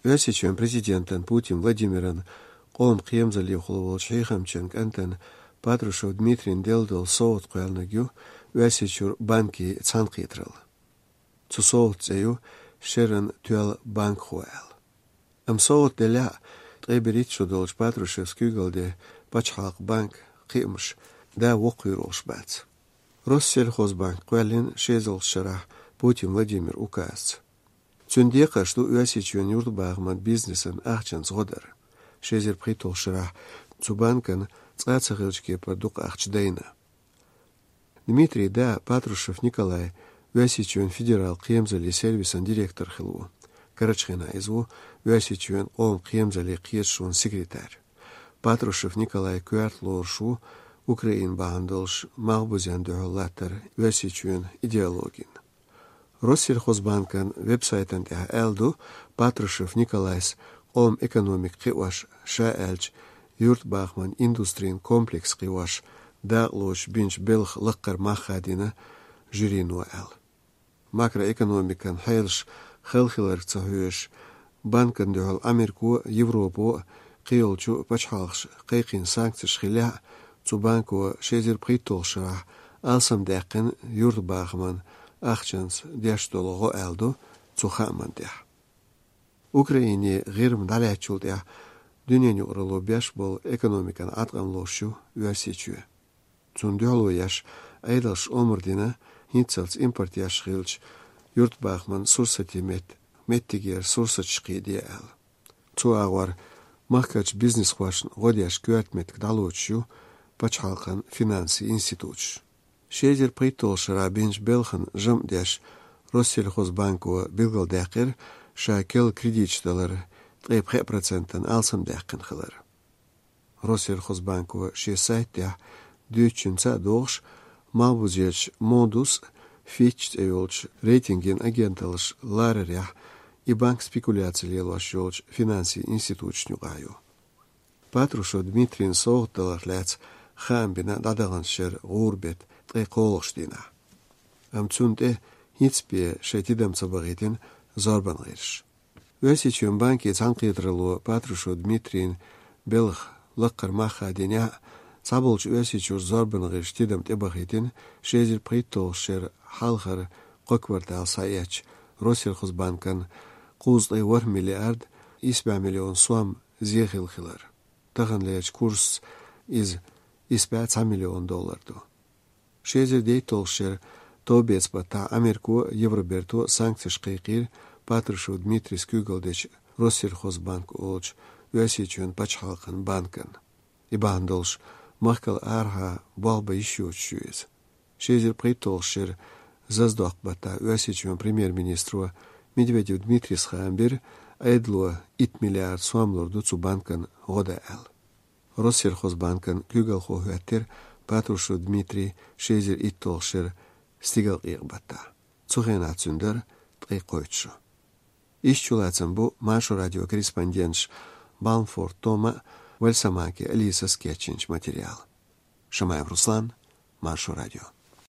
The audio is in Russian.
Вясичен президентен Путин Владимирен Qom qiyamzali xulwol shayxamchenk anten Patrushev Dmitrin Deldol Sowt qoyalnagyu Вясичур банки цанқитрал. Цу Sowt zeyu Шерен tuel банк хуэл. Sowt deля треберит шудолж Patrushev skügelde Pachhalq банк qimsh да вокуйрош бац. Россельхозбанк qoyalin шезол шарах Путин Владимир указ. Цундека что Вясичуен юртбагман бизнесен ахчан згодар. Шезер притол шарах цу банкан цацахилчки продук ахчдейна. Дмитрий да Патрушев Николай Вясичуен федерал қиемзали сервисан директор хилу. Карачхина изву Вясичуен Qom қиемзали қиешшун секретарь. Патрушев Николай Куартлоршу Украин бандолш мағбузян дұғалаттар Вясичуен идеологин. Россельхозбанкан веб-сайтан тәх әлду Патрушев Николайс Qom экономик қиуаш шаэлч юртбахман индустрин комплекс қиуаш дағлош бинч белх лыққар махадина жирину әл. Макроэкономикан хайлш хелхилар цахуеш банкан дұғал Америку, Европу қиолчу пачхалш қайқин санкциш хиля цу банку шезер притол шарах алсам дәқін юртбахман ахчанс дәштолығы әлду цу хаман дәқ. Украине ғирм далячул дәқ Дүниені ұрылу бәш бол экономиканы атқан лошу Вясичуе. Цундюалу яш айдалш омырдина хинцалц импорт яш хилч юртбахман сурсати меттигер сурсач қиди әл. Цу ағвар махкач бизнес хвашн ғодяш кюатмет кдалучу пачхалқан финанси институтш. Шезер притол шара бенч белхан жым дяш Россельхозбанку билгал дәқір шакел кредитчдалар 3% алсам дәқін қылыр. Россельхозбанку шесайтя дүйчінца доғш мавузеч модус фичт эйолч рейтинген агенталыш ларырях и банк спекуляциялаш жолч финанси институтшню ғаю. Патрушев Дмитрин соғытталар ләц хамбина дадағаншыр ғурбет тайқолғшдина. Амцунде хитспе шайтидам цабағетін зорбан ғирш. Вясичуен банки цанқитрылу Патрушев Дмитрин белх лыққар маха деня цабылч Вясичур зорбан ғирш тидам тебағетін шезір притол шер халғар қоквартал саяч Россельхозбанкан 1 миллиард 7 миллион суам зехилхилар. Тағын ләч курс из 5 миллион долларду. Шезір дейтол шер тобец бата Америку Евроберту санкцияш қайқир Патрушев Дмитрий скюгалдеч Россельхозбанк олч Вясичуен пачхалқан банкан. Ибандолш махкал арха балба еще чуез. Шезер притол шер заздох бата Вясичуен премьер-министру Медведев Дмитрий Схамбир айдло 1 миллиард суамлорду цу банкан года әл. Россельхозбанкан кюгал хохуаттер Патрушев Дмитрий шезер иттол шер стигал иғбата. Цухена цүндер тайқойчу. Ищулацам бу Машу радио корреспондентш Балмфорд Тома Вальсамаки Алиса Скетчинч материал. Шамаев Руслан, Машу радио.